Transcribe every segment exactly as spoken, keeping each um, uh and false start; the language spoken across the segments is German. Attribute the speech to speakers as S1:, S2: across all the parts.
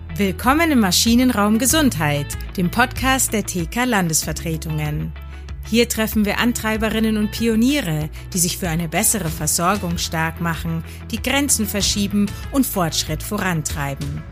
S1: Willkommen im Maschinenraum Gesundheit, dem Podcast der T K Landesvertretungen. Hier treffen wir Antreiberinnen und Pioniere, die sich für eine bessere Versorgung stark machen, die Grenzen verschieben und Fortschritt vorantreiben.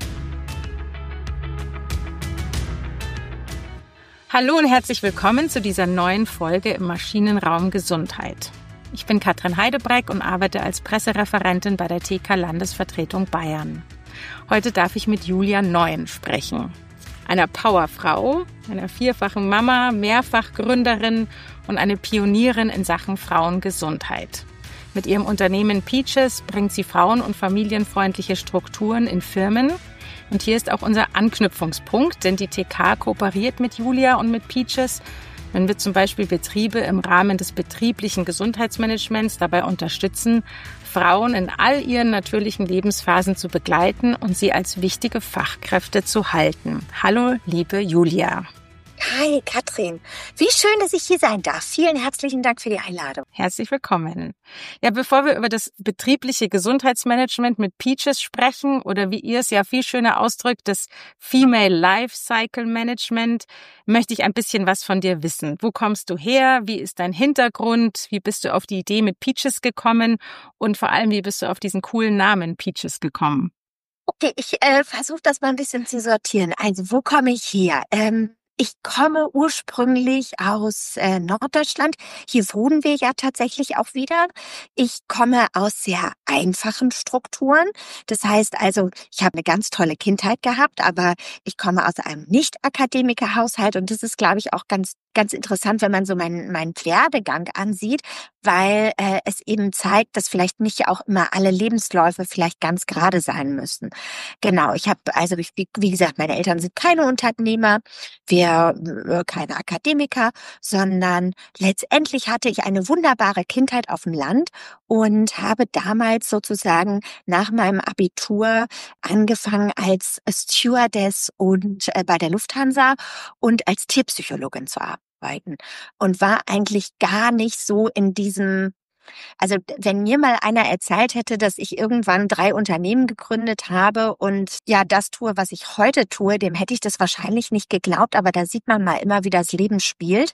S1: Hallo und herzlich willkommen zu dieser neuen Folge im Maschinenraum Gesundheit. Ich bin Katrin Heidebreck und arbeite als Pressereferentin bei der T K Landesvertretung Bayern. Heute darf ich mit Julia Neuen sprechen, einer Powerfrau, einer vierfachen Mama, Mehrfachgründerin und eine Pionierin in Sachen Frauengesundheit. Mit ihrem Unternehmen Peaches bringt sie frauen- und familienfreundliche Strukturen in Firmen. Und hier ist auch unser Anknüpfungspunkt, denn die T K kooperiert mit Julia und mit Peaches, wenn wir zum Beispiel Betriebe im Rahmen des betrieblichen Gesundheitsmanagements dabei unterstützen, Frauen in all ihren natürlichen Lebensphasen zu begleiten und sie als wichtige Fachkräfte zu halten. Hallo, liebe Julia.
S2: Hi, Katrin. Wie schön, dass ich hier sein darf. Vielen herzlichen Dank für die Einladung.
S1: Herzlich willkommen. Ja, bevor wir über das betriebliche Gesundheitsmanagement mit Peaches sprechen oder wie ihr es ja viel schöner ausdrückt, das Female Life Cycle Management, möchte ich ein bisschen was von dir wissen. Wo kommst du her? Wie ist dein Hintergrund? Wie bist du auf die Idee mit Peaches gekommen? Und vor allem, wie bist du auf diesen coolen Namen Peaches gekommen?
S2: Okay, ich äh, versuche das mal ein bisschen zu sortieren. Also, wo komme ich her? Ähm, Ich komme ursprünglich aus äh, Norddeutschland. Hier wohnen wir ja tatsächlich auch wieder. Ich komme aus sehr einfachen Strukturen. Das heißt also, ich habe eine ganz tolle Kindheit gehabt, aber ich komme aus einem Nicht-Akademiker-Haushalt und das ist, glaube ich, auch ganz ganz interessant, wenn man so meinen meinen Werdegang ansieht, weil äh, es eben zeigt, dass vielleicht nicht auch immer alle Lebensläufe vielleicht ganz gerade sein müssen. Genau, ich habe also ich, wie, wie gesagt, meine Eltern sind keine Unternehmer. Wir äh, keine Akademiker, sondern letztendlich hatte ich eine wunderbare Kindheit auf dem Land und habe damals sozusagen nach meinem Abitur angefangen als Stewardess und äh, bei der Lufthansa und als Tierpsychologin zu arbeiten und war eigentlich gar nicht so in diesem. Also wenn mir mal einer erzählt hätte, dass ich irgendwann drei Unternehmen gegründet habe und ja das tue, was ich heute tue, dem hätte ich das wahrscheinlich nicht geglaubt. Aber da sieht man mal immer, wie das Leben spielt.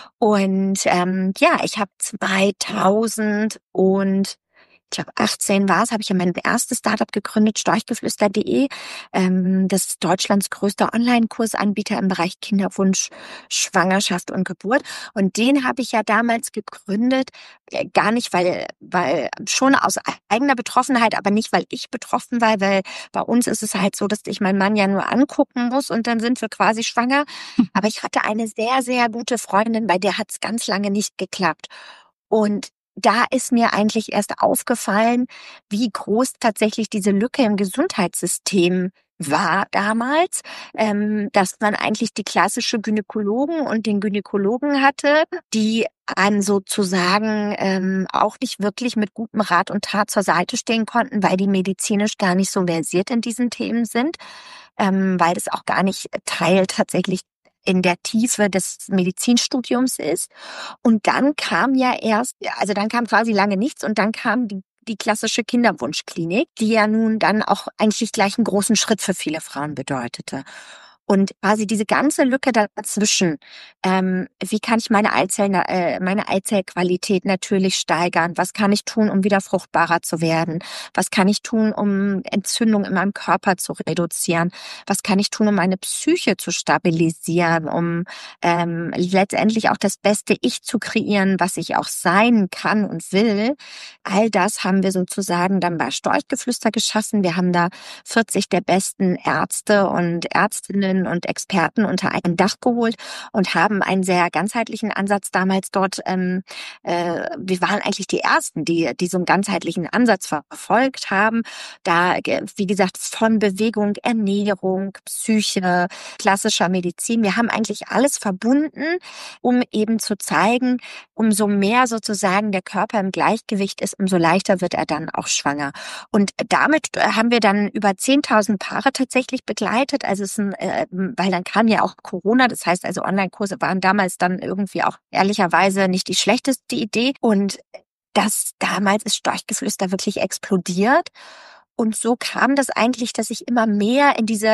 S2: Und ähm, ja, ich habe zweitausend und ich glaube, achtzehn war es, habe ich ja mein erstes Startup gegründet, storchgeflüster punkt de. Ähm, das ist Deutschlands größter Online-Kursanbieter im Bereich Kinderwunsch, Schwangerschaft und Geburt. Und den habe ich ja damals gegründet, äh, gar nicht, weil, weil schon aus eigener Betroffenheit, aber nicht, weil ich betroffen war, weil bei uns ist es halt so, dass ich meinen Mann ja nur angucken muss und dann sind wir quasi schwanger. Aber ich hatte eine sehr, sehr gute Freundin, bei der hat es ganz lange nicht geklappt. Und da ist mir eigentlich erst aufgefallen, wie groß tatsächlich diese Lücke im Gesundheitssystem war damals, ähm, dass man eigentlich die klassische Gynäkologen und den Gynäkologen hatte, die einem sozusagen ähm, auch nicht wirklich mit gutem Rat und Tat zur Seite stehen konnten, weil die medizinisch gar nicht so versiert in diesen Themen sind, ähm, weil das auch gar nicht Teil tatsächlich in der Tiefe des Medizinstudiums ist. Und dann kam ja erst, also dann kam quasi lange nichts und dann kam die, die klassische Kinderwunschklinik, die ja nun dann auch eigentlich gleich einen großen Schritt für viele Frauen bedeutete. Und quasi diese ganze Lücke dazwischen, ähm, wie kann ich meine Eizellen, äh, meine Eizellqualität natürlich steigern? Was kann ich tun, um wieder fruchtbarer zu werden? Was kann ich tun, um Entzündung in meinem Körper zu reduzieren? Was kann ich tun, um meine Psyche zu stabilisieren, um ähm, letztendlich auch das beste Ich zu kreieren, was ich auch sein kann und will? All das haben wir sozusagen dann bei Storchgeflüster geschaffen. Wir haben da vierzig der besten Ärzte und Ärztinnen und Experten unter ein Dach geholt und haben einen sehr ganzheitlichen Ansatz damals dort. Ähm, äh, wir waren eigentlich die Ersten, die, die so einen ganzheitlichen Ansatz verfolgt haben. Da, wie gesagt, von Bewegung, Ernährung, Psyche, klassischer Medizin. Wir haben eigentlich alles verbunden, um eben zu zeigen, umso mehr sozusagen der Körper im Gleichgewicht ist, umso leichter wird er dann auch schwanger. Und damit haben wir dann über zehntausend Paare tatsächlich begleitet. Also es ist ein, äh, weil dann kam ja auch Corona, das heißt also Online-Kurse waren damals dann irgendwie auch ehrlicherweise nicht die schlechteste Idee. Und das damals ist Storchgeflüster wirklich explodiert. Und so kam das eigentlich, dass ich immer mehr in diese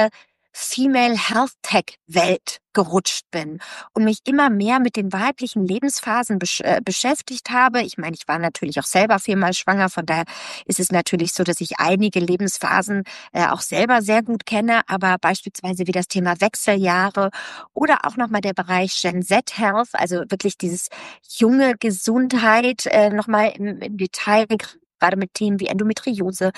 S2: Female Health Tech Welt gerutscht bin und mich immer mehr mit den weiblichen Lebensphasen besch- äh, beschäftigt habe. Ich meine, ich war natürlich auch selber viermal schwanger, von daher ist es natürlich so, dass ich einige Lebensphasen äh, auch selber sehr gut kenne, aber beispielsweise wie das Thema Wechseljahre oder auch nochmal der Bereich Gen Z Health, also wirklich dieses junge Gesundheit äh, nochmal im, im Detail, gerade mit Themen wie Endometriose,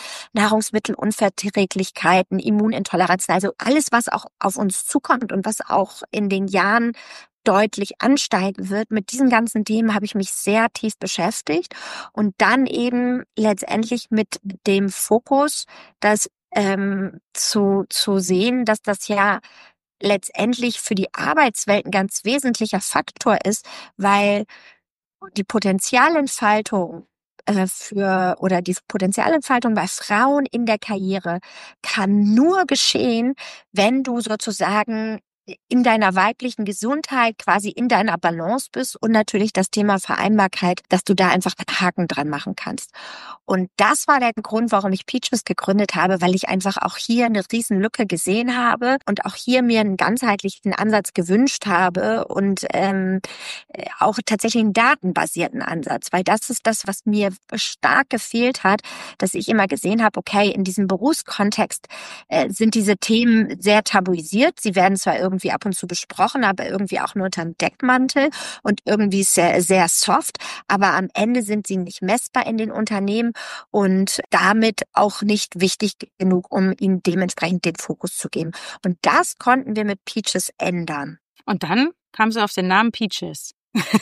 S2: Nahrungsmittelunverträglichkeiten, Immunintoleranzen, also alles, was auch auf uns zukommt und was auch in den Jahren deutlich ansteigen wird. Mit diesen ganzen Themen habe ich mich sehr tief beschäftigt und dann eben letztendlich mit dem Fokus, das ähm, zu, zu sehen, dass das ja letztendlich für die Arbeitswelt ein ganz wesentlicher Faktor ist, weil die Potenzialentfaltung äh, für oder die Potenzialentfaltung bei Frauen in der Karriere kann nur geschehen, wenn du sozusagen in deiner weiblichen Gesundheit, quasi in deiner Balance bist und natürlich das Thema Vereinbarkeit, dass du da einfach einen Haken dran machen kannst. Und das war der Grund, warum ich Peaches gegründet habe, weil ich einfach auch hier eine riesen Lücke gesehen habe und auch hier mir einen ganzheitlichen Ansatz gewünscht habe und ähm, auch tatsächlich einen datenbasierten Ansatz, weil das ist das, was mir stark gefehlt hat, dass ich immer gesehen habe, okay, in diesem Berufskontext äh, sind diese Themen sehr tabuisiert. Sie werden zwar irgendwie ab und zu besprochen, aber irgendwie auch nur unter dem Deckmantel und irgendwie sehr, sehr soft, aber am Ende sind sie nicht messbar in den Unternehmen und damit auch nicht wichtig genug, um ihnen dementsprechend den Fokus zu geben. Und das konnten wir mit Peaches ändern.
S1: Und dann kam sie auf den Namen Peaches.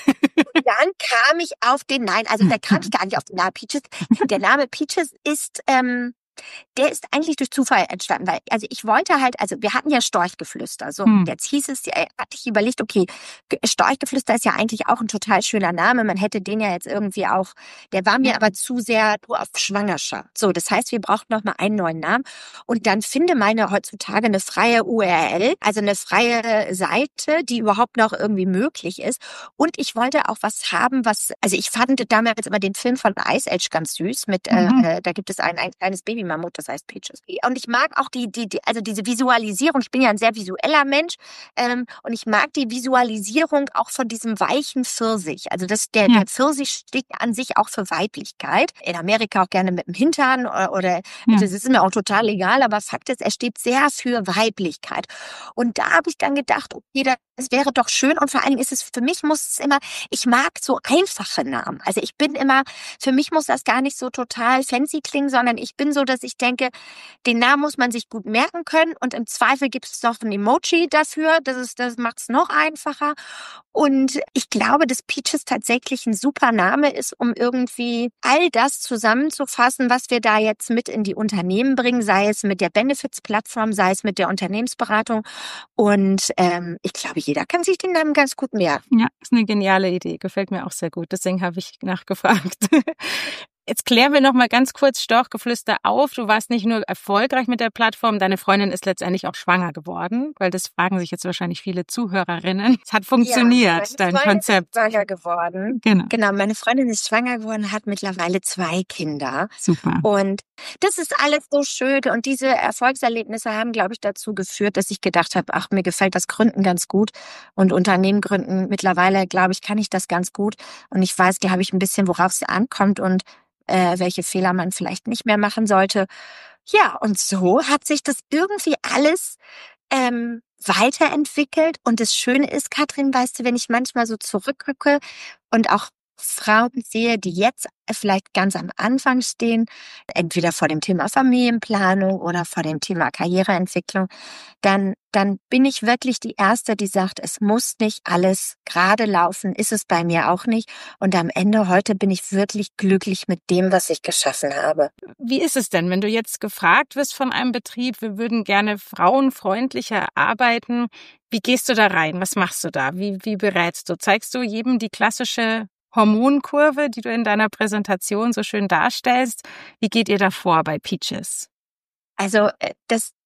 S2: Dann kam ich auf den, nein, also da kam ich gar nicht auf den Namen Peaches. Der Name Peaches ist, ähm, der ist eigentlich durch Zufall entstanden, weil, also ich wollte halt, also wir hatten ja Storchgeflüster, so, hm. jetzt hieß es, ja, hatte ich überlegt, okay, Storchgeflüster ist ja eigentlich auch ein total schöner Name, man hätte den ja jetzt irgendwie auch, der war mir aber zu sehr nur auf Schwangerschaft. So, das heißt, wir brauchten noch mal einen neuen Namen und dann finde meine heutzutage eine freie U R L, also eine freie Seite, die überhaupt noch irgendwie möglich ist und ich wollte auch was haben, was, also ich fand damals immer den Film von Ice Age ganz süß mit, mhm. äh, da gibt es ein, ein kleines Baby Mammut, das heißt Peaches. Und ich mag auch die, die, die, also diese Visualisierung. Ich bin ja ein sehr visueller Mensch ähm, und ich mag die Visualisierung auch von diesem weichen Pfirsich. Also das, der, ja. der Pfirsich steht an sich auch für Weiblichkeit. In Amerika auch gerne mit dem Hintern oder, oder ja. das ist mir auch total egal, aber Fakt ist, er steht sehr für Weiblichkeit. Und da habe ich dann gedacht, okay, das wäre doch schön und vor allen Dingen ist es, für mich muss es immer, ich mag so einfache Namen. Also ich bin immer, für mich muss das gar nicht so total fancy klingen, sondern ich bin so, dass ich denke, den Namen muss man sich gut merken können und im Zweifel gibt es noch ein Emoji dafür, das ist, das macht es noch einfacher. Und ich glaube, dass Peaches tatsächlich ein super Name ist, um irgendwie all das zusammenzufassen, was wir da jetzt mit in die Unternehmen bringen, sei es mit der Benefits-Plattform, sei es mit der Unternehmensberatung. Und ähm, ich glaube, jeder kann sich den Namen ganz gut merken.
S1: Ja, ist eine geniale Idee, gefällt mir auch sehr gut. Deswegen habe ich nachgefragt. Jetzt klären wir noch mal ganz kurz Storchgeflüster auf. Du warst nicht nur erfolgreich mit der Plattform, deine Freundin ist letztendlich auch schwanger geworden, weil das fragen sich jetzt wahrscheinlich viele Zuhörerinnen. Es hat funktioniert, ja, dein
S2: Freundin
S1: Konzept.
S2: Ist schwanger geworden.
S1: Genau.
S2: Genau, meine Freundin ist schwanger geworden, hat mittlerweile zwei Kinder.
S1: Super.
S2: Und das ist alles so schön. Und diese Erfolgserlebnisse haben, glaube ich, dazu geführt, dass ich gedacht habe, ach, mir gefällt das Gründen ganz gut. Und Unternehmen gründen, mittlerweile, glaube ich, kann ich das ganz gut. Und ich weiß, glaube ich, ein bisschen, worauf es ankommt und äh, welche Fehler man vielleicht nicht mehr machen sollte. Ja, und so hat sich das irgendwie alles ähm, weiterentwickelt. Und das Schöne ist, Katrin, weißt du, wenn ich manchmal so zurückgucke und auch Frauen sehe, die jetzt vielleicht ganz am Anfang stehen, entweder vor dem Thema Familienplanung oder vor dem Thema Karriereentwicklung, dann, dann bin ich wirklich die Erste, die sagt, es muss nicht alles gerade laufen, ist es bei mir auch nicht. Und am Ende heute bin ich wirklich glücklich mit dem, was ich geschaffen habe.
S1: Wie ist es denn, wenn du jetzt gefragt wirst von einem Betrieb, wir würden gerne frauenfreundlicher arbeiten, wie gehst du da rein? Was machst du da? Wie, wie berätst du? Zeigst du jedem die klassische Hormonkurve, die du in deiner Präsentation so schön darstellst? Wie geht ihr da vor bei Peaches?
S2: Also das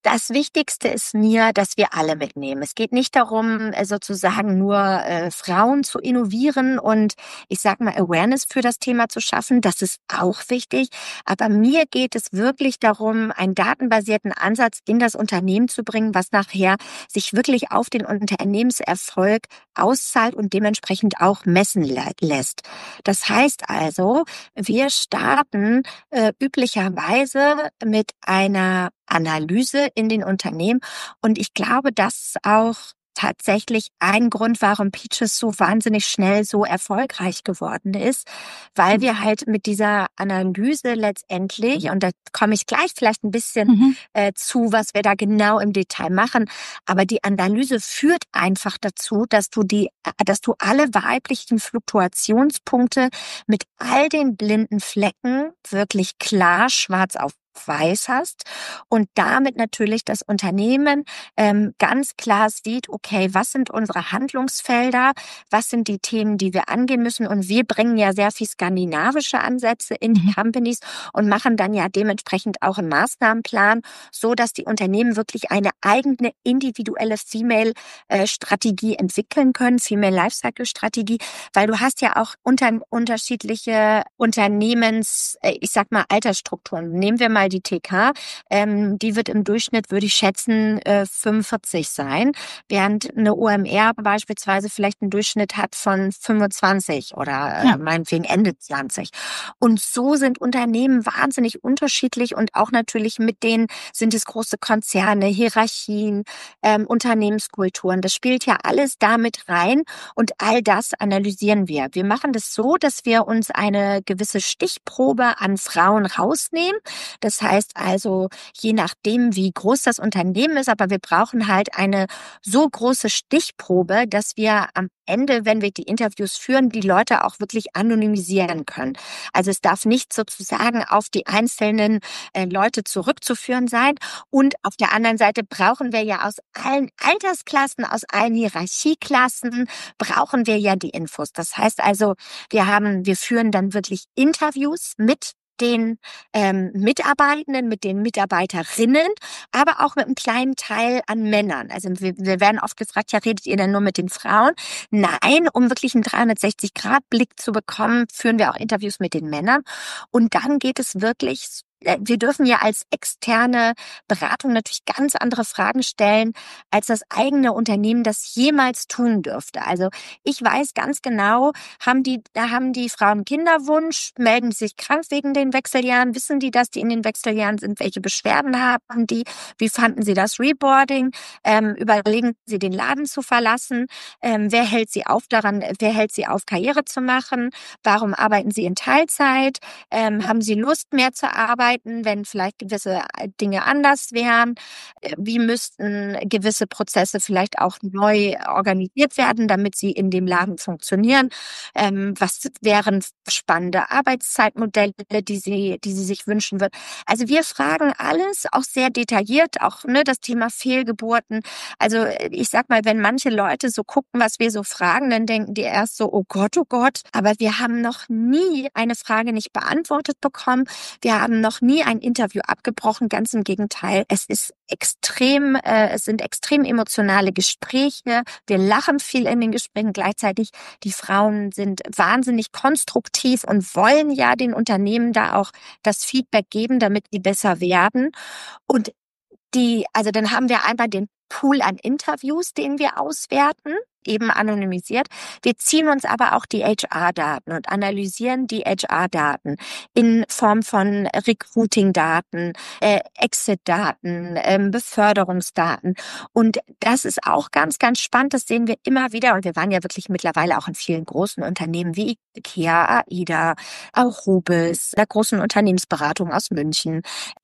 S2: Das Wichtigste ist mir, dass wir alle mitnehmen. Es geht nicht darum, sozusagen nur äh, Frauen zu innovieren und ich sag mal Awareness für das Thema zu schaffen. Das ist auch wichtig. Aber mir geht es wirklich darum, einen datenbasierten Ansatz in das Unternehmen zu bringen, was nachher sich wirklich auf den Unternehmenserfolg auszahlt und dementsprechend auch messen lässt. Das heißt also, wir starten äh, üblicherweise mit einer Analyse in den Unternehmen. Und ich glaube, das ist auch tatsächlich ein Grund, warum Peaches so wahnsinnig schnell so erfolgreich geworden ist, weil wir halt mit dieser Analyse letztendlich, und da komme ich gleich vielleicht ein bisschen mhm. äh, zu, was wir da genau im Detail machen, aber die Analyse führt einfach dazu, dass du die, dass du alle weiblichen Fluktuationspunkte mit all den blinden Flecken wirklich klar schwarz auf weiß hast und damit natürlich das Unternehmen ähm, ganz klar sieht, okay, was sind unsere Handlungsfelder, was sind die Themen, die wir angehen müssen, und wir bringen ja sehr viel skandinavische Ansätze in die Companies und machen dann ja dementsprechend auch einen Maßnahmenplan, so dass die Unternehmen wirklich eine eigene individuelle Female-Strategie entwickeln können, Female Lifecycle-Strategie, weil du hast ja auch unter, unterschiedliche Unternehmens, ich sag mal Altersstrukturen. Nehmen wir mal die T K, ähm, die wird im Durchschnitt, würde ich schätzen, äh, fünfundvierzig sein, während eine O M R beispielsweise vielleicht einen Durchschnitt hat von fünfundzwanzig oder äh, ja. meinetwegen Ende zwanzig. Und so sind Unternehmen wahnsinnig unterschiedlich und auch natürlich mit denen sind es große Konzerne, Hierarchien, ähm, Unternehmenskulturen. Das spielt ja alles damit rein und all das analysieren wir. Wir machen das so, dass wir uns eine gewisse Stichprobe an Frauen rausnehmen. Das heißt also, je nachdem, wie groß das Unternehmen ist, aber wir brauchen halt eine so große Stichprobe, dass wir am Ende, wenn wir die Interviews führen, die Leute auch wirklich anonymisieren können. Also es darf nicht sozusagen auf die einzelnen äh, Leute zurückzuführen sein. Und auf der anderen Seite brauchen wir ja aus allen Altersklassen, aus allen Hierarchieklassen, brauchen wir ja die Infos. Das heißt also, wir haben, wir führen dann wirklich Interviews mit den ähm, Mitarbeitenden, mit den Mitarbeiterinnen, aber auch mit einem kleinen Teil an Männern. Also wir, wir werden oft gefragt, ja, redet ihr denn nur mit den Frauen? Nein, um wirklich einen dreihundertsechzig Grad Blick zu bekommen, führen wir auch Interviews mit den Männern. Und dann geht es wirklich, wir dürfen ja als externe Beratung natürlich ganz andere Fragen stellen, als das eigene Unternehmen das jemals tun dürfte. Also ich weiß ganz genau, haben die, da haben die Frauen Kinderwunsch, melden sich krank wegen den Wechseljahren, wissen die, dass die in den Wechseljahren sind, welche Beschwerden haben die, wie fanden sie das Reboarding, ähm, überlegen sie den Laden zu verlassen, ähm, wer hält sie auf daran, wer hält sie auf Karriere zu machen, warum arbeiten sie in Teilzeit, ähm, haben sie Lust mehr zu arbeiten, wenn vielleicht gewisse Dinge anders wären, wie müssten gewisse Prozesse vielleicht auch neu organisiert werden, damit sie in dem Laden funktionieren, ähm, was wären spannende Arbeitszeitmodelle, die sie, die sie sich wünschen würden. Also wir fragen alles, auch sehr detailliert, auch ne, das Thema Fehlgeburten. Also ich sag mal, wenn manche Leute so gucken, was wir so fragen, dann denken die erst so, oh Gott, oh Gott, aber wir haben noch nie eine Frage nicht beantwortet bekommen. Wir haben noch nie ein Interview abgebrochen, ganz im Gegenteil. Es ist extrem, äh, es sind extrem emotionale Gespräche. Wir lachen viel in den Gesprächen. Gleichzeitig die Frauen sind wahnsinnig konstruktiv und wollen ja den Unternehmen da auch das Feedback geben, damit die besser werden. Und die, also dann haben wir einmal den Pool an Interviews, den wir auswerten, eben anonymisiert. Wir ziehen uns aber auch die H R-Daten und analysieren die H R-Daten in Form von Recruiting-Daten, äh, Exit-Daten, ähm, Beförderungsdaten. Und das ist auch ganz, ganz spannend. Das sehen wir immer wieder. Und wir waren ja wirklich mittlerweile auch in vielen großen Unternehmen wie IKEA, AIDA, auch Rubis, der großen Unternehmensberatung aus München.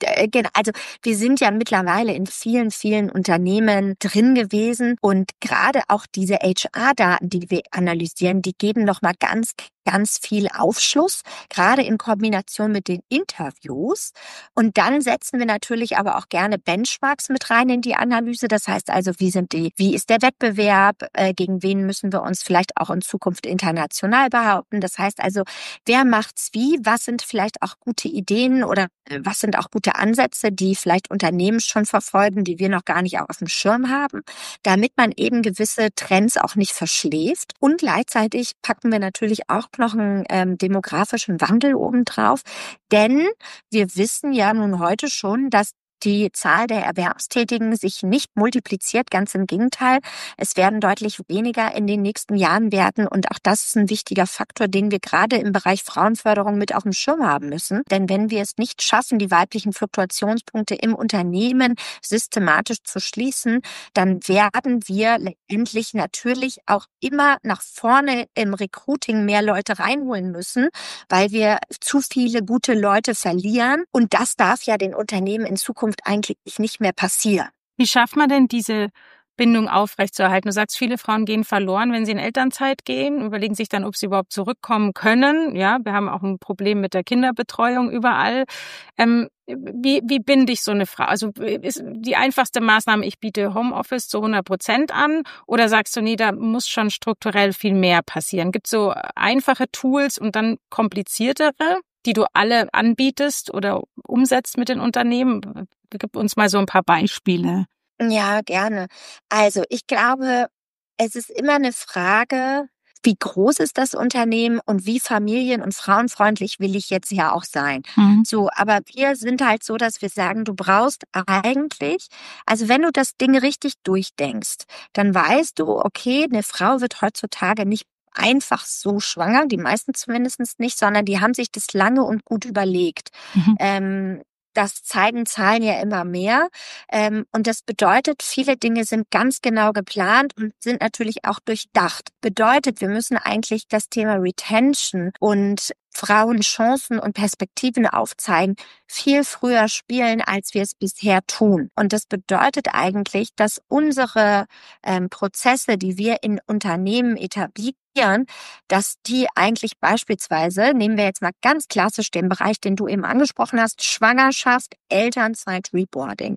S2: Also wir sind ja mittlerweile in vielen, vielen Unternehmen drin gewesen. Und gerade auch diese H R-Daten, die wir analysieren, die geben nochmal ganz ganz viel Aufschluss, gerade in Kombination mit den Interviews. Und dann setzen wir natürlich aber auch gerne Benchmarks mit rein in die Analyse. Das heißt also, wie sind die, wie ist der Wettbewerb, äh, gegen wen müssen wir uns vielleicht auch in Zukunft international behaupten. Das heißt also, wer macht's wie, was sind vielleicht auch gute Ideen oder äh, was sind auch gute Ansätze, die vielleicht Unternehmen schon verfolgen, die wir noch gar nicht auf dem Schirm haben, damit man eben gewisse Trends auch nicht verschläft. Und gleichzeitig packen wir natürlich auch noch einen ähm, demografischen Wandel obendrauf. Denn wir wissen ja nun heute schon, dass die Zahl der Erwerbstätigen sich nicht multipliziert, ganz im Gegenteil. Es werden deutlich weniger in den nächsten Jahren werden und auch das ist ein wichtiger Faktor, den wir gerade im Bereich Frauenförderung mit auf dem Schirm haben müssen. Denn wenn wir es nicht schaffen, die weiblichen Fluktuationspunkte im Unternehmen systematisch zu schließen, dann werden wir letztendlich natürlich auch immer nach vorne im Recruiting mehr Leute reinholen müssen, weil wir zu viele gute Leute verlieren und das darf ja den Unternehmen in Zukunft eigentlich nicht mehr passieren.
S1: Wie schafft man denn diese Bindung aufrechtzuerhalten? Du sagst, viele Frauen gehen verloren, wenn sie in Elternzeit gehen, überlegen sich dann, ob sie überhaupt zurückkommen können. Ja, wir haben auch ein Problem mit der Kinderbetreuung überall. Ähm, wie, wie binde ich so eine Frau? Also ist die einfachste Maßnahme, ich biete Homeoffice zu hundert Prozent an oder sagst du, nee, da muss schon strukturell viel mehr passieren? Gibt es so einfache Tools und dann kompliziertere, die du alle anbietest oder umsetzt mit den Unternehmen? Gib uns mal so ein paar Beispiele.
S2: Ja, gerne. Also ich glaube, es ist immer eine Frage, wie groß ist das Unternehmen und wie familien- und frauenfreundlich will ich jetzt ja auch sein. Mhm. So, aber wir sind halt so, dass wir sagen, du brauchst eigentlich, also wenn du das Ding richtig durchdenkst, dann weißt du, okay, eine Frau wird heutzutage nicht einfach so schwanger, die meisten zumindest nicht, sondern die haben sich das lange und gut überlegt. Mhm. Ähm, Das zeigen Zahlen ja immer mehr. Ähm, und das bedeutet, viele Dinge sind ganz genau geplant und sind natürlich auch durchdacht. Bedeutet, wir müssen eigentlich das Thema Retention und Frauen Chancen und Perspektiven aufzeigen, viel früher spielen, als wir es bisher tun. Und das bedeutet eigentlich, dass unsere ähm, Prozesse, die wir in Unternehmen etablieren, dass die eigentlich beispielsweise, nehmen wir jetzt mal ganz klassisch den Bereich, den du eben angesprochen hast, Schwangerschaft, Elternzeit, Reboarding.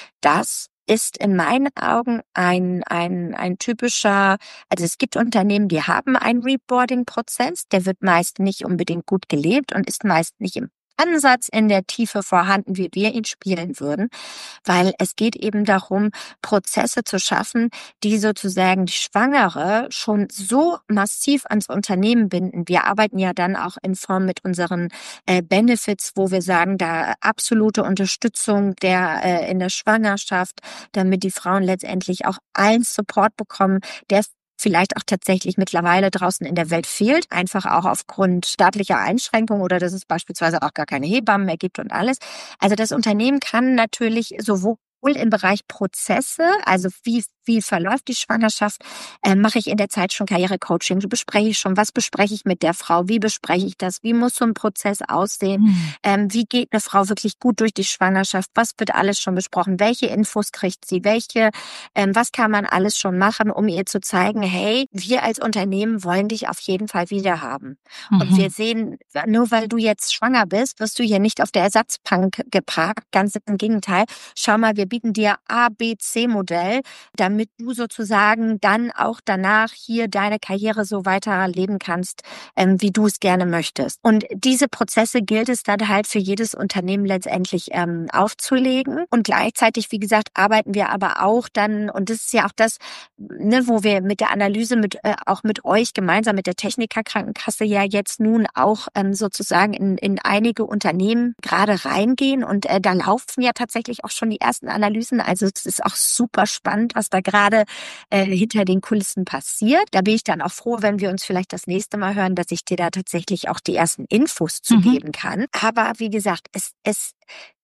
S2: Das ist in meinen Augen ein, ein, ein typischer, also es gibt Unternehmen, die haben einen Reboarding-Prozess, der wird meist nicht unbedingt gut gelebt und ist meist nicht im Ansatz in der Tiefe vorhanden, wie wir ihn spielen würden, weil es geht eben darum, Prozesse zu schaffen, die sozusagen die Schwangere schon so massiv ans Unternehmen binden. Wir arbeiten ja dann auch in Form mit unseren äh, Benefits, wo wir sagen, da absolute Unterstützung der äh, in der Schwangerschaft, damit die Frauen letztendlich auch allen Support bekommen, der vielleicht auch tatsächlich mittlerweile draußen in der Welt fehlt, einfach auch aufgrund staatlicher Einschränkungen oder dass es beispielsweise auch gar keine Hebammen mehr gibt und alles. Also das Unternehmen kann natürlich sowohl im Bereich Prozesse, also wie wie verläuft die Schwangerschaft, äh, mache ich in der Zeit schon Karrierecoaching, so bespreche ich schon, was bespreche ich mit der Frau, wie bespreche ich das, wie muss so ein Prozess aussehen, mhm. ähm, wie geht eine Frau wirklich gut durch die Schwangerschaft, was wird alles schon besprochen, welche Infos kriegt sie, welche, ähm, was kann man alles schon machen, um ihr zu zeigen, hey, wir als Unternehmen wollen dich auf jeden Fall wieder haben. Mhm. Und wir sehen, nur weil du jetzt schwanger bist, wirst du hier nicht auf der Ersatzbank geparkt, ganz im Gegenteil. Schau mal, wir bieten dir A, B, C-Modell, damit damit du sozusagen dann auch danach hier deine Karriere so weiterleben kannst, ähm, wie du es gerne möchtest. Und diese Prozesse gilt es dann halt für jedes Unternehmen letztendlich ähm, aufzulegen. Und gleichzeitig, wie gesagt, arbeiten wir aber auch dann, und das ist ja auch das, ne, wo wir mit der Analyse mit äh, auch mit euch gemeinsam mit der Techniker Krankenkasse ja jetzt nun auch ähm, sozusagen in, in einige Unternehmen gerade reingehen. Und äh, da laufen ja tatsächlich auch schon die ersten Analysen. Also es ist auch super spannend, was da gerade äh, hinter den Kulissen passiert. Da bin ich dann auch froh, wenn wir uns vielleicht das nächste Mal hören, dass ich dir da tatsächlich auch die ersten Infos zu mhm. geben kann. Aber wie gesagt, es, es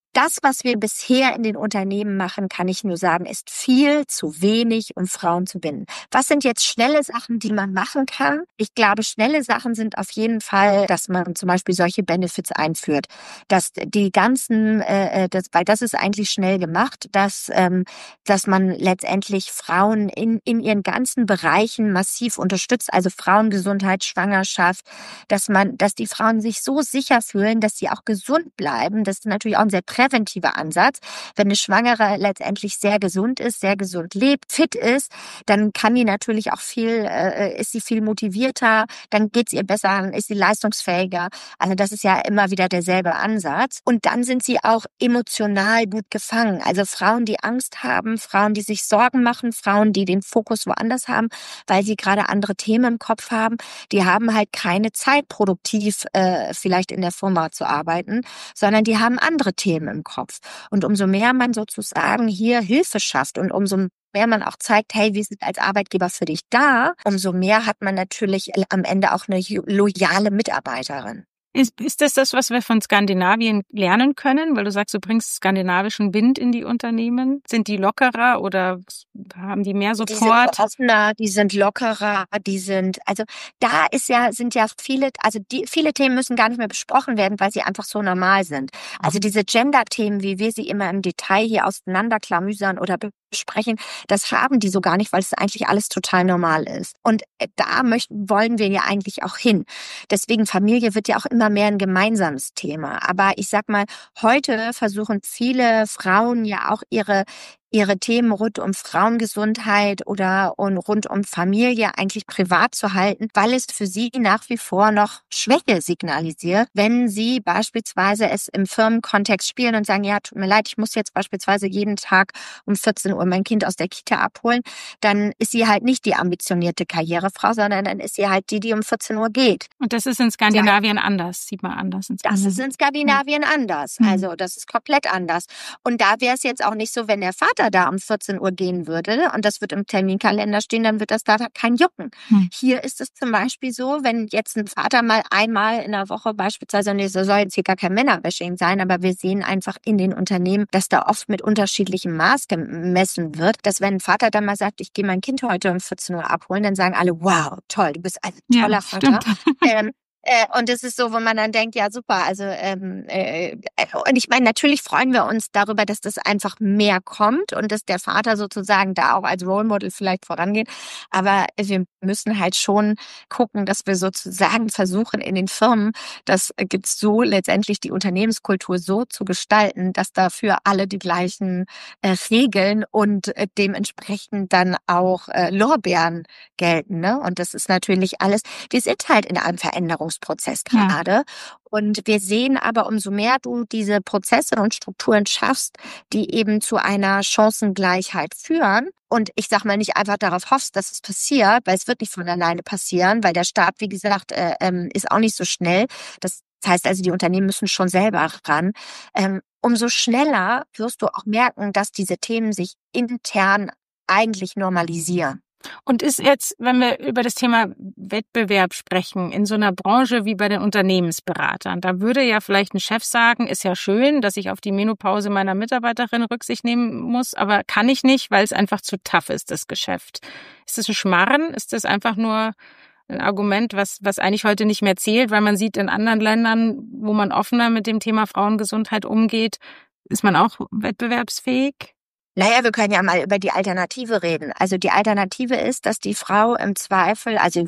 S2: Das, was wir bisher in den Unternehmen machen, kann ich nur sagen, ist viel zu wenig, um Frauen zu binden. Was sind jetzt schnelle Sachen, die man machen kann? Ich glaube, schnelle Sachen sind auf jeden Fall, dass man zum Beispiel solche Benefits einführt, dass die ganzen, äh, das, weil das ist eigentlich schnell gemacht, dass ähm, dass man letztendlich Frauen in in ihren ganzen Bereichen massiv unterstützt, also Frauengesundheit, Schwangerschaft, dass man, dass die Frauen sich so sicher fühlen, dass sie auch gesund bleiben. Das ist natürlich auch ein sehr präventiver Ansatz. Wenn eine Schwangere letztendlich sehr gesund ist, sehr gesund lebt, fit ist, dann kann die natürlich auch viel, äh, ist sie viel motivierter, dann geht's ihr besser, dann ist sie leistungsfähiger. Also das ist ja immer wieder derselbe Ansatz. Und dann sind sie auch emotional gut gefangen. Also Frauen, die Angst haben, Frauen, die sich Sorgen machen, Frauen, die den Fokus woanders haben, weil sie gerade andere Themen im Kopf haben, die haben halt keine Zeit, produktiv äh, vielleicht in der Firma zu arbeiten, sondern die haben andere Themen im Kopf. Und umso mehr man sozusagen hier Hilfe schafft und umso mehr man auch zeigt, hey, wir sind als Arbeitgeber für dich da, umso mehr hat man natürlich am Ende auch eine loyale Mitarbeiterin.
S1: Ist, ist das das, was wir von Skandinavien lernen können? Weil du sagst, du bringst skandinavischen Wind in die Unternehmen. Sind die lockerer oder haben die mehr Support?
S2: Die sind offener, die sind lockerer, die sind, also da ist ja, sind ja viele, also die, viele Themen müssen gar nicht mehr besprochen werden, weil sie einfach so normal sind. Also diese Gender-Themen, wie wir sie immer im Detail hier auseinanderklamüsern oder besprechen, das haben die so gar nicht, weil es eigentlich alles total normal ist. Und da möchten, wollen wir ja eigentlich auch hin. Deswegen Familie wird ja auch immer mehr ein gemeinsames Thema. Aber ich sag mal, heute versuchen viele Frauen ja auch ihre ihre Themen rund um Frauengesundheit oder rund um Familie eigentlich privat zu halten, weil es für sie nach wie vor noch Schwäche signalisiert, wenn sie beispielsweise es im Firmenkontext spielen und sagen, ja, tut mir leid, ich muss jetzt beispielsweise jeden Tag um vierzehn Uhr mein Kind aus der Kita abholen, dann ist sie halt nicht die ambitionierte Karrierefrau, sondern dann ist sie halt die, die um vierzehn Uhr geht.
S1: Und das ist in Skandinavien ja anders, sieht man anders. In
S2: das ist in Skandinavien mhm. anders, also das ist komplett anders. Und da wäre es jetzt auch nicht so, wenn der Vater da um vierzehn Uhr gehen würde und das wird im Terminkalender stehen, dann wird das da kein Jucken. Hm. Hier ist es zum Beispiel so, wenn jetzt ein Vater mal einmal in der Woche beispielsweise, und das soll jetzt hier gar kein Männerbashing sein, aber wir sehen einfach in den Unternehmen, dass da oft mit unterschiedlichem Maß gemessen wird, dass wenn ein Vater dann mal sagt, ich gehe mein Kind heute um vierzehn Uhr abholen, dann sagen alle, wow, toll, du bist ein toller ja, Vater. Ähm, Äh, und es ist so, wo man dann denkt, ja super, also ähm, äh, und ich meine, natürlich freuen wir uns darüber, dass das einfach mehr kommt und dass der Vater sozusagen da auch als Role Model vielleicht vorangeht, aber wir müssen halt schon gucken, dass wir sozusagen versuchen in den Firmen, das gibt's so letztendlich die Unternehmenskultur so zu gestalten, dass dafür alle die gleichen äh, Regeln und äh, dementsprechend dann auch äh, Lorbeeren gelten, ne? Und das ist natürlich alles, wir sind halt in einem Veränderungsprozess gerade. Ja. Und wir sehen aber, umso mehr du diese Prozesse und Strukturen schaffst, die eben zu einer Chancengleichheit führen, und ich sag mal nicht einfach darauf hoffst, dass es passiert, weil es wird nicht von alleine passieren, weil der Staat, wie gesagt, äh, ähm, ist auch nicht so schnell. Das heißt also, die Unternehmen müssen schon selber ran. Ähm, umso schneller wirst du auch merken, dass diese Themen sich intern eigentlich normalisieren.
S1: Und ist jetzt, wenn wir über das Thema Wettbewerb sprechen, in so einer Branche wie bei den Unternehmensberatern, da würde ja vielleicht ein Chef sagen, ist ja schön, dass ich auf die Menopause meiner Mitarbeiterin Rücksicht nehmen muss, aber kann ich nicht, weil es einfach zu tough ist, das Geschäft. Ist das ein Schmarren? Ist das einfach nur ein Argument, was, was eigentlich heute nicht mehr zählt, weil man sieht in anderen Ländern, wo man offener mit dem Thema Frauengesundheit umgeht, ist man auch wettbewerbsfähig?
S2: Naja, wir können ja mal über die Alternative reden. Also die Alternative ist, dass die Frau im Zweifel, also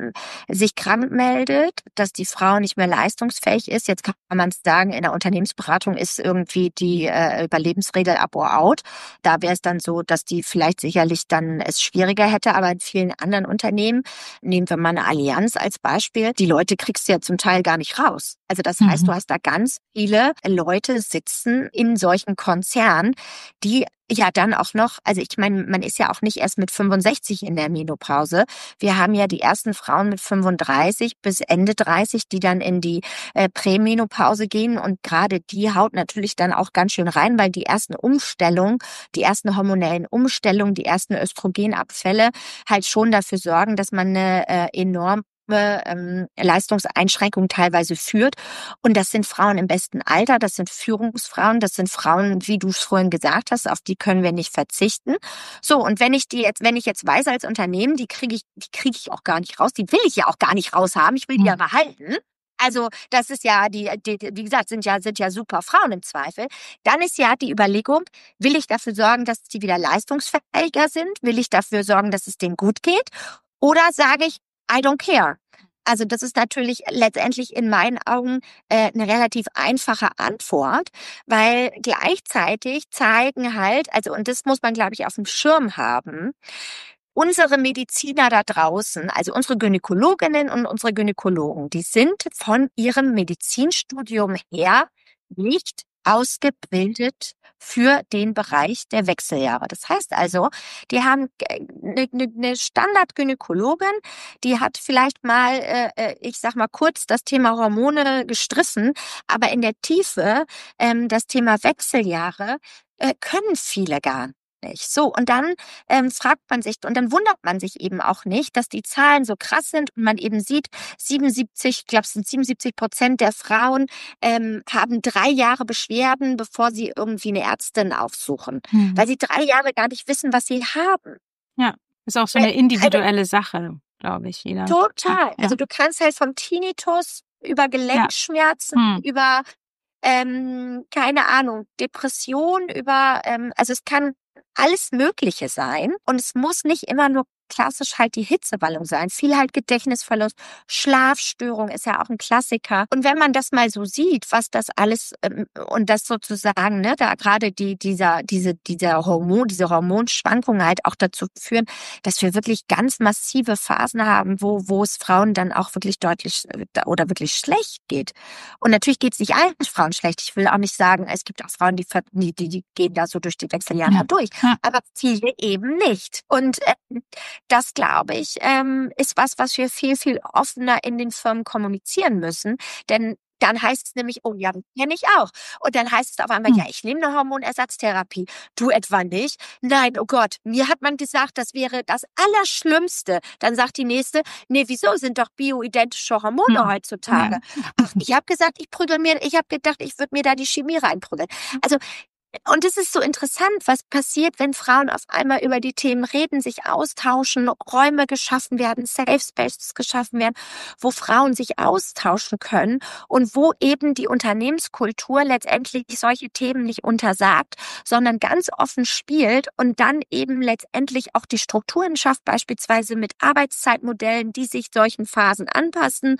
S2: sich krank meldet, dass die Frau nicht mehr leistungsfähig ist. Jetzt kann man sagen, in der Unternehmensberatung ist irgendwie die äh, Überlebensregel up or out. Da wäre es dann so, dass die vielleicht sicherlich dann es schwieriger hätte, aber in vielen anderen Unternehmen, nehmen wir mal eine Allianz als Beispiel, die Leute kriegst du ja zum Teil gar nicht raus. Also das heißt, mhm. du hast da ganz viele Leute sitzen in solchen Konzernen, die ja dann auch noch, also ich meine, man ist ja auch nicht erst mit fünfundsechzig in der Menopause. Wir haben ja die ersten Frauen mit fünfunddreißig bis Ende dreißig, die dann in die äh, Prämenopause gehen, und gerade die haut natürlich dann auch ganz schön rein, weil die ersten Umstellungen, die ersten hormonellen Umstellungen, die ersten Östrogenabfälle halt schon dafür sorgen, dass man eine äh, enorm ähm, Leistungseinschränkungen teilweise führt. Und das sind Frauen im besten Alter, das sind Führungsfrauen, das sind Frauen, wie du es vorhin gesagt hast, auf die können wir nicht verzichten. So, und wenn ich die jetzt, wenn ich jetzt weiß als Unternehmen, die kriege ich, die kriege ich auch gar nicht raus, die will ich ja auch gar nicht raushaben, ich will die ja behalten. Also das ist ja, die, die, wie gesagt, sind ja, sind ja super Frauen im Zweifel. Dann ist ja die Überlegung, will ich dafür sorgen, dass die wieder leistungsfähiger sind? Will ich dafür sorgen, dass es denen gut geht? Oder sage ich, I don't care. Also das ist natürlich letztendlich in meinen Augen äh, eine relativ einfache Antwort, weil gleichzeitig zeigen halt, also und das muss man, glaube ich, auf dem Schirm haben, unsere Mediziner da draußen, also unsere Gynäkologinnen und unsere Gynäkologen, die sind von ihrem Medizinstudium her nicht ausgebildet für den Bereich der Wechseljahre. Das heißt also, die haben eine, eine Standardgynäkologin, die hat vielleicht mal, äh, ich sag mal kurz, das Thema Hormone gestriffen, aber in der Tiefe ähm, das Thema Wechseljahre äh, können viele gar nicht. Nicht. So, und dann ähm, fragt man sich, und dann wundert man sich eben auch nicht, dass die Zahlen so krass sind und man eben sieht, siebenundsiebzig, ich glaube, es sind siebenundsiebzig Prozent der Frauen ähm, haben drei Jahre Beschwerden, bevor sie irgendwie eine Ärztin aufsuchen, hm. weil sie drei Jahre gar nicht wissen, was sie haben.
S1: Ja, ist auch so eine individuelle also, Sache, glaube ich. Jeder.
S2: Total. Ja. Also du kannst halt vom Tinnitus über Gelenkschmerzen, ja. hm. über, ähm, keine Ahnung, Depression, über, ähm, also es kann alles Mögliche sein. Und es muss nicht immer nur klassisch halt die Hitzewallung sein. Viel halt Gedächtnisverlust, Schlafstörung ist ja auch ein Klassiker. Und wenn man das mal so sieht, was das alles ähm, und das sozusagen, ne, da gerade die dieser diese dieser Hormon, diese Hormonschwankungen halt auch dazu führen, dass wir wirklich ganz massive Phasen haben, wo wo es Frauen dann auch wirklich deutlich oder wirklich schlecht geht. Und natürlich geht es nicht allen Frauen schlecht. Ich will auch nicht sagen, es gibt auch Frauen, die die die, die gehen da so durch die Wechseljahre ja. durch, ja. aber viele eben nicht. Und äh, das, glaube ich, ähm, ist was, was wir viel, viel offener in den Firmen kommunizieren müssen. Denn dann heißt es nämlich, oh ja, das kenne ich auch. Und dann heißt es auf einmal, hm. ja, ich nehme eine Hormonersatztherapie. Du etwa nicht? Nein, oh Gott, mir hat man gesagt, das wäre das Allerschlimmste. Dann sagt die Nächste, nee, wieso sind doch bioidentische Hormone hm. heutzutage? Ja. Ach, ich habe gesagt, ich prügel mir, ich habe gedacht, ich würde mir da die Chemie reinprügeln. Also und es ist so interessant, was passiert, wenn Frauen auf einmal über die Themen reden, sich austauschen, Räume geschaffen werden, Safe Spaces geschaffen werden, wo Frauen sich austauschen können und wo eben die Unternehmenskultur letztendlich solche Themen nicht untersagt, sondern ganz offen spielt und dann eben letztendlich auch die Strukturen schafft, beispielsweise mit Arbeitszeitmodellen, die sich solchen Phasen anpassen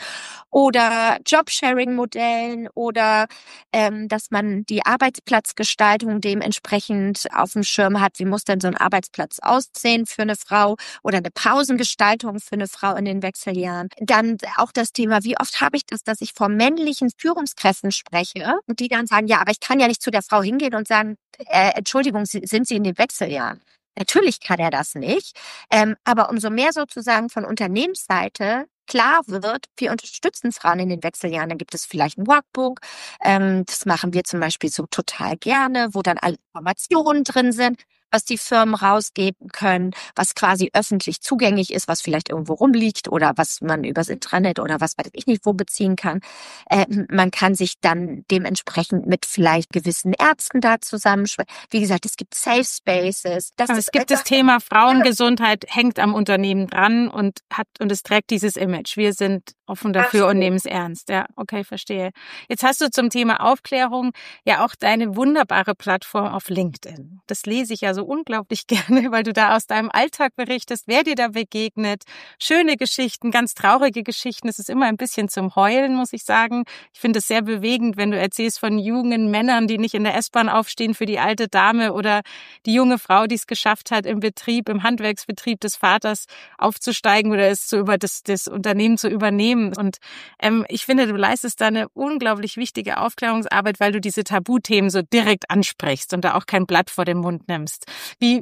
S2: oder Jobsharing-Modellen oder ähm, dass man die Arbeitsplatzgestaltung dementsprechend auf dem Schirm hat, wie muss denn so ein Arbeitsplatz aussehen für eine Frau oder eine Pausengestaltung für eine Frau in den Wechseljahren. Dann auch das Thema, wie oft habe ich das, dass ich vor männlichen Führungskräften spreche und die dann sagen, ja, aber ich kann ja nicht zu der Frau hingehen und sagen, äh, Entschuldigung, sind Sie in den Wechseljahren? Natürlich kann er das nicht, ähm, aber umso mehr sozusagen von Unternehmensseite klar wird, wir unterstützen Frauen in den Wechseljahren. Dann gibt es vielleicht ein Workbook. Ähm, das machen wir zum Beispiel so total gerne, wo dann alle Informationen drin sind, was die Firmen rausgeben können, was quasi öffentlich zugänglich ist, was vielleicht irgendwo rumliegt oder was man übers Intranet oder was weiß ich nicht wo beziehen kann. Äh, man kann sich dann dementsprechend mit vielleicht gewissen Ärzten da zusammenschreiben. Wie gesagt, es gibt Safe Spaces. Das
S1: Aber es gibt das Thema Frauengesundheit, hängt am Unternehmen dran und hat und es trägt dieses Image. Wir sind offen dafür Ach, und nehmen es ernst. Ja, okay, verstehe. Jetzt hast du zum Thema Aufklärung ja auch deine wunderbare Plattform auf LinkedIn. Das lese ich ja so unglaublich gerne, weil du da aus deinem Alltag berichtest, wer dir da begegnet. Schöne Geschichten, ganz traurige Geschichten. Es ist immer ein bisschen zum Heulen, muss ich sagen. Ich finde es sehr bewegend, wenn du erzählst von jungen Männern, die nicht in der S-Bahn aufstehen für die alte Dame oder die junge Frau, die es geschafft hat, im Betrieb, im Handwerksbetrieb des Vaters aufzusteigen oder es zu über das, das Unternehmen zu übernehmen. Und ähm, ich finde, du leistest da eine unglaublich wichtige Aufklärungsarbeit, weil du diese Tabuthemen so direkt ansprichst und da auch kein Blatt vor den Mund nimmst. Wie,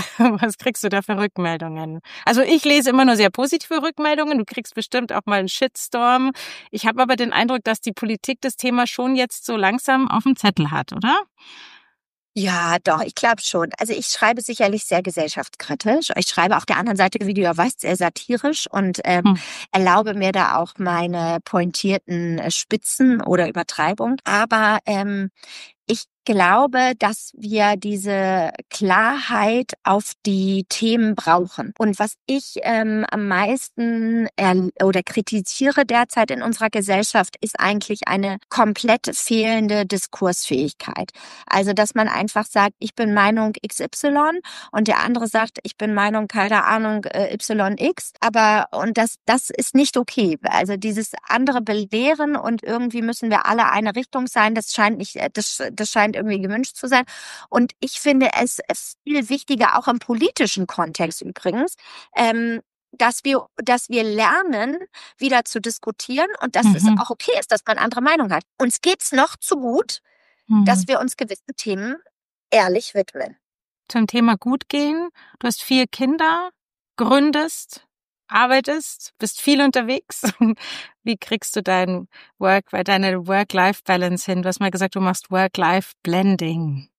S1: was kriegst du da für Rückmeldungen? Also ich lese immer nur sehr positive Rückmeldungen. Du kriegst bestimmt auch mal einen Shitstorm. Ich habe aber den Eindruck, dass die Politik das Thema schon jetzt so langsam auf dem Zettel hat, oder?
S2: Ja, doch, ich glaube schon. Also ich schreibe sicherlich sehr gesellschaftskritisch. Ich schreibe auf der anderen Seite, wie du ja weißt, sehr satirisch und ähm, hm. erlaube mir da auch meine pointierten äh, Spitzen oder Übertreibungen. Aber ähm, ich glaube, dass wir diese Klarheit auf die Themen brauchen. Und was ich ähm, am meisten er- oder kritisiere derzeit in unserer Gesellschaft, ist eigentlich eine komplett fehlende Diskursfähigkeit. Also, dass man einfach sagt, ich bin Meinung X Y und der andere sagt, ich bin Meinung, keine Ahnung, äh, Y X. Aber, und das, das ist nicht okay. Also dieses andere belehren und irgendwie müssen wir alle eine Richtung sein, das scheint nicht, das, das scheint irgendwie gewünscht zu sein. Und ich finde es viel wichtiger, auch im politischen Kontext übrigens, ähm, dass wir, dass wir lernen, wieder zu diskutieren und dass mhm. es auch okay ist, dass man andere Meinung hat. Uns geht's noch zu gut, mhm. dass wir uns gewissen Themen ehrlich widmen.
S1: Zum Thema gut gehen. Du hast vier Kinder, gründest, arbeitest, bist viel unterwegs. Wie kriegst du dein Work, deine Work-Life-Balance hin? Du hast mal gesagt, du machst Work-Life-Blending.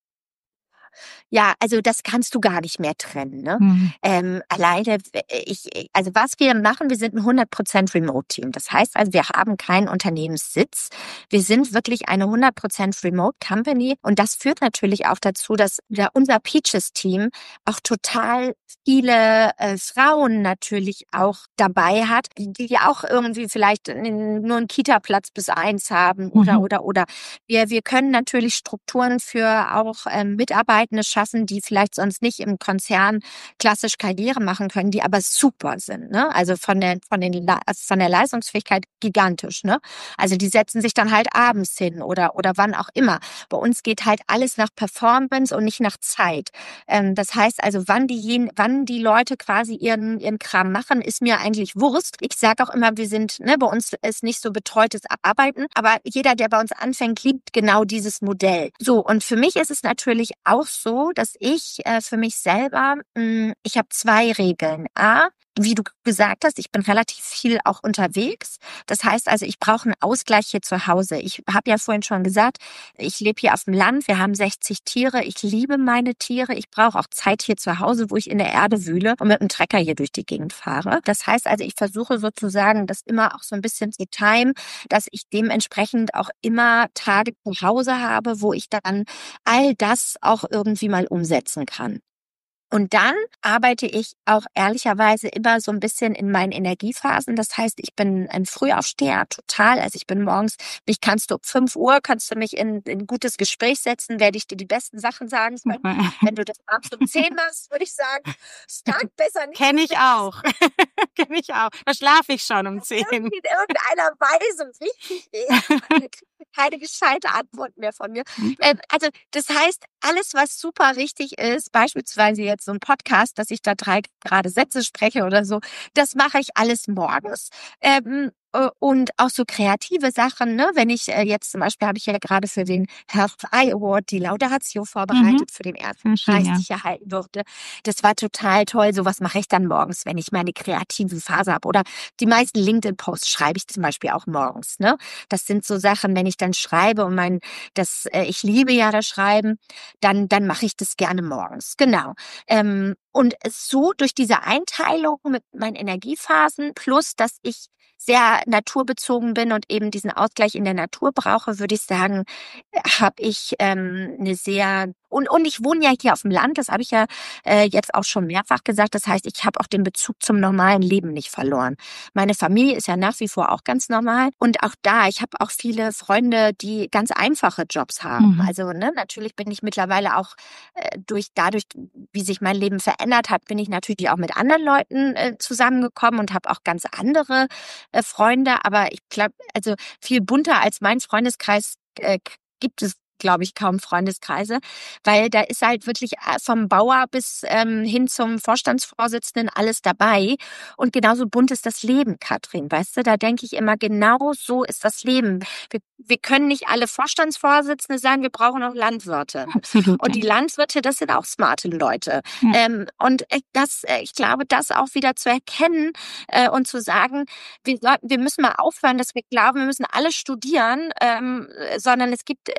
S2: Ja, also das kannst du gar nicht mehr trennen. Ne? Mhm. Ähm, alleine, ich, also was wir machen, wir sind ein hundert Prozent Remote-Team. Das heißt also, wir haben keinen Unternehmenssitz. Wir sind wirklich eine hundert Prozent Remote-Company. Und das führt natürlich auch dazu, dass wir, unser Peaches-Team auch total viele äh, Frauen natürlich auch dabei hat, die auch irgendwie vielleicht nur einen Kita-Platz bis eins haben oder, mhm. oder, oder. Wir, wir können natürlich Strukturen für auch ähm, Mitarbeitende schaffen, die vielleicht sonst nicht im Konzern klassisch Karriere machen können, die aber super sind, ne? Also von der, von den, von der Leistungsfähigkeit gigantisch, ne? Also die setzen sich dann halt abends hin oder, oder wann auch immer. Bei uns geht halt alles nach Performance und nicht nach Zeit. Ähm, das heißt also, wann die, wann die Leute quasi ihren, ihren Kram machen, ist mir eigentlich Wurst. Ich sage auch immer, wir sind, ne, bei uns ist nicht so betreutes Arbeiten, aber jeder, der bei uns anfängt, liebt genau dieses Modell. So, und für mich ist es natürlich auch so, dass ich äh, für mich selber, mh, ich habe zwei Regeln. A, wie du gesagt hast, ich bin relativ viel auch unterwegs. Das heißt also, ich brauche einen Ausgleich hier zu Hause. Ich habe ja vorhin schon gesagt, ich lebe hier auf dem Land, wir haben sechzig Tiere, ich liebe meine Tiere, ich brauche auch Zeit hier zu Hause, wo ich in der Erde wühle und mit dem Trecker hier durch die Gegend fahre. Das heißt also, ich versuche sozusagen das immer auch so ein bisschen zu timen, dass ich dementsprechend auch immer Tage zu Hause habe, wo ich dann all das auch irgendwie mal umsetzen kann. Und dann arbeite ich auch ehrlicherweise immer so ein bisschen in meinen Energiephasen. Das heißt, ich bin ein Frühaufsteher, total. Also ich bin morgens, mich kannst du um fünf Uhr, kannst du mich in, in ein gutes Gespräch setzen, werde ich dir die besten Sachen sagen können. Wenn du das abends um zehn machst, würde ich sagen, start besser nicht.
S1: Kenn ich auch. Kenn ich auch. Da schlafe ich schon um zehn.
S2: In irgendeiner Weise richtig ist. Keine gescheite Antwort mehr von mir. Ähm, also das heißt, alles, was super richtig ist, beispielsweise jetzt so ein Podcast, dass ich da drei gerade Sätze spreche oder so, das mache ich alles morgens. Ähm, und auch so kreative Sachen, ne? Wenn ich äh, jetzt zum Beispiel habe ich ja gerade für den Health Eye Award die Laudatio vorbereitet, mhm. für den ersten Preis, den ich erhalten durfte. Das war total toll. Sowas mache ich dann morgens, wenn ich meine kreative Phase habe. Oder die meisten LinkedIn-Posts schreibe ich zum Beispiel auch morgens, ne? Das sind so Sachen, wenn ich dann schreibe und mein, das, äh, ich liebe ja das Schreiben, dann, dann mache ich das gerne morgens. Genau. Ähm, und so durch diese Einteilung mit meinen Energiephasen plus, dass ich sehr naturbezogen bin und eben diesen Ausgleich in der Natur brauche, würde ich sagen, habe ich ähm, eine sehr und und ich wohne ja hier auf dem Land, das habe ich ja äh, jetzt auch schon mehrfach gesagt. Das heißt, ich habe auch den Bezug zum normalen Leben nicht verloren. Meine Familie ist ja nach wie vor auch ganz normal und auch da, ich habe auch viele Freunde, die ganz einfache Jobs haben. Mhm. Also ne, natürlich bin ich mittlerweile auch äh, durch dadurch, wie sich mein Leben verändert hat, bin ich natürlich auch mit anderen Leuten äh, zusammengekommen und habe auch ganz andere äh, Freunde. Aber ich glaube, also viel bunter als mein Freundeskreis äh, gibt es, glaube ich, kaum Freundeskreise, weil da ist halt wirklich vom Bauer bis ähm, hin zum Vorstandsvorsitzenden alles dabei und genauso bunt ist das Leben, Katrin, weißt du, da denke ich immer, genau so ist das Leben. Wir, wir können nicht alle Vorstandsvorsitzende sein, wir brauchen auch Landwirte. Absolut. Und die Landwirte, das sind auch smarte Leute. Ja. Ähm, und das, ich glaube, das auch wieder zu erkennen äh, und zu sagen, wir, wir müssen mal aufhören, dass wir glauben, wir müssen alle studieren, ähm, sondern es gibt äh, auch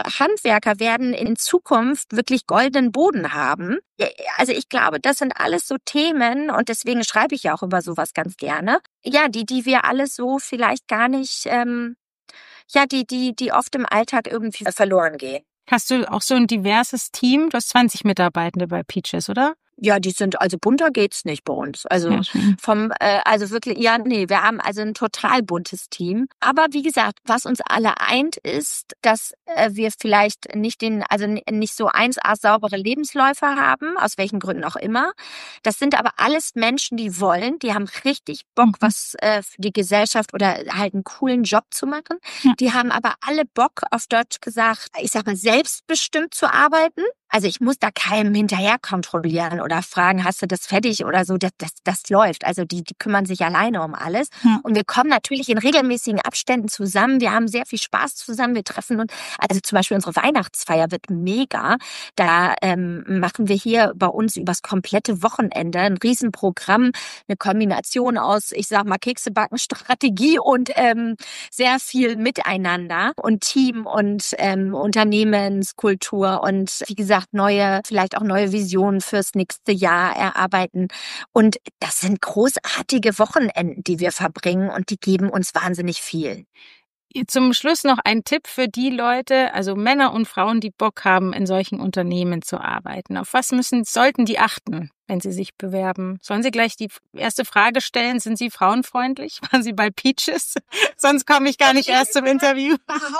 S2: Handwerker werden in Zukunft wirklich goldenen Boden haben. Also ich glaube, das sind alles so Themen und deswegen schreibe ich ja auch über sowas ganz gerne. Ja, die, die wir alles so vielleicht gar nicht, ähm, ja, die, die, die oft im Alltag irgendwie verloren gehen.
S1: Hast du auch so ein diverses Team? Du hast zwanzig Mitarbeitende bei Peaches, oder?
S2: Ja, die sind, also bunter geht's nicht bei uns. Also ja, vom, äh, also wirklich, ja, nee, wir haben also ein total buntes Team. Aber wie gesagt, was uns alle eint, ist, dass äh, wir vielleicht nicht den, also nicht so eins A saubere Lebensläufe haben, aus welchen Gründen auch immer. Das sind aber alles Menschen, die wollen, die haben richtig Bock, was äh, für die Gesellschaft oder halt einen coolen Job zu machen. Ja. Die haben aber alle Bock, auf Deutsch gesagt, ich sag mal, selbstbestimmt zu arbeiten. Also ich muss da keinem hinterher kontrollieren oder fragen, hast du das fertig oder so, das, das, das läuft. Also die, die kümmern sich alleine um alles. Ja. Und wir kommen natürlich in regelmäßigen Abständen zusammen. Wir haben sehr viel Spaß zusammen. Wir treffen uns, also zum Beispiel unsere Weihnachtsfeier wird mega. Da ähm, machen wir hier bei uns übers komplette Wochenende ein Riesenprogramm, eine Kombination aus, ich sag mal, Keksebacken, Strategie und ähm, sehr viel Miteinander und Team und ähm, Unternehmenskultur und wie gesagt, neue, vielleicht auch neue Visionen fürs nächste Jahr erarbeiten. Und das sind großartige Wochenenden, die wir verbringen und die geben uns wahnsinnig viel.
S1: Zum Schluss noch ein Tipp für die Leute, also Männer und Frauen, die Bock haben, in solchen Unternehmen zu arbeiten. Auf was müssen, sollten die achten, wenn sie sich bewerben? Sollen sie gleich die erste Frage stellen, sind sie frauenfreundlich? Waren sie bei Peaches? Sonst komme ich gar nicht erst zum Interview.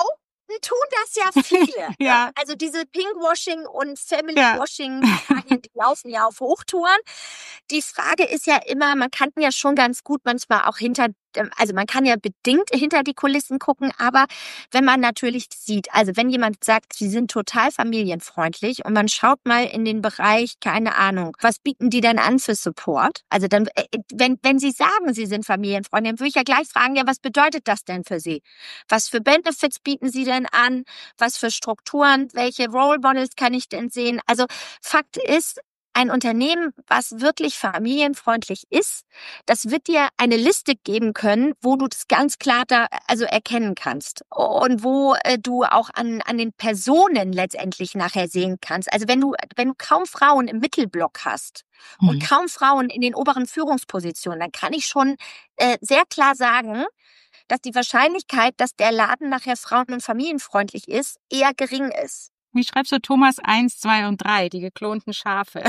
S2: Tun das ja viele.
S1: Ja.
S2: Also diese Pinkwashing und Family-Washing-Kampagnen, die laufen ja auf Hochtouren. Die Frage ist ja immer, man kann ja schon ganz gut manchmal auch hinter, also man kann ja bedingt hinter die Kulissen gucken, aber wenn man natürlich sieht, also wenn jemand sagt, sie sind total familienfreundlich und man schaut mal in den Bereich, keine Ahnung, was bieten die denn an für Support? Also dann, wenn, wenn sie sagen, sie sind familienfreundlich, dann würde ich ja gleich fragen, ja, was bedeutet das denn für sie? Was für Benefits bieten sie denn an? Was für Strukturen? Welche Role Models kann ich denn sehen? Also Fakt ist, ein Unternehmen, was wirklich familienfreundlich ist, das wird dir eine Liste geben können, wo du das ganz klar da also erkennen kannst und wo äh, du auch an an den Personen letztendlich nachher sehen kannst. Also wenn du wenn du kaum Frauen im Mittelblock hast mhm. und kaum Frauen in den oberen Führungspositionen, dann kann ich schon äh, sehr klar sagen, dass die Wahrscheinlichkeit, dass der Laden nachher frauen- und familienfreundlich ist, eher gering ist.
S1: Wie schreibst du Thomas eins, zwei und drei, die geklonten Schafe?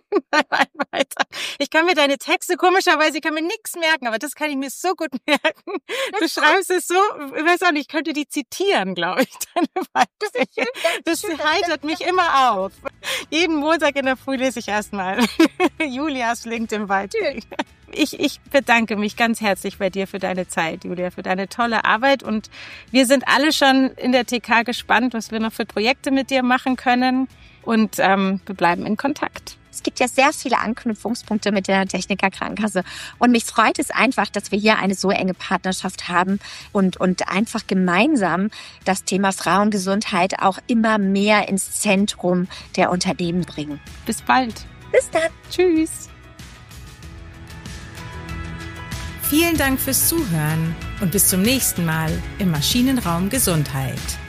S1: Ich kann mir deine Texte, komischerweise, ich kann mir nichts merken, aber das kann ich mir so gut merken. Du schreibst es so, ich weiß auch nicht, ich könnte die zitieren, glaube ich.
S2: Das ist schön.
S1: Das, das heitert mich immer auf. Jeden Montag in der Früh lese ich erstmal Julias LinkedIn-Beitrag. Ich, ich bedanke mich ganz herzlich bei dir für deine Zeit, Julia, für deine tolle Arbeit. Und wir sind alle schon in der T K gespannt, was wir noch für Projekte mit dir machen können. Und ähm, wir bleiben in Kontakt.
S2: Es gibt ja sehr viele Anknüpfungspunkte mit der Techniker Krankenkasse. Und mich freut es einfach, dass wir hier eine so enge Partnerschaft haben und, und einfach gemeinsam das Thema Frauengesundheit auch immer mehr ins Zentrum der Unternehmen bringen.
S1: Bis bald.
S2: Bis dann.
S1: Tschüss.
S3: Vielen Dank fürs Zuhören und bis zum nächsten Mal im Maschinenraum Gesundheit.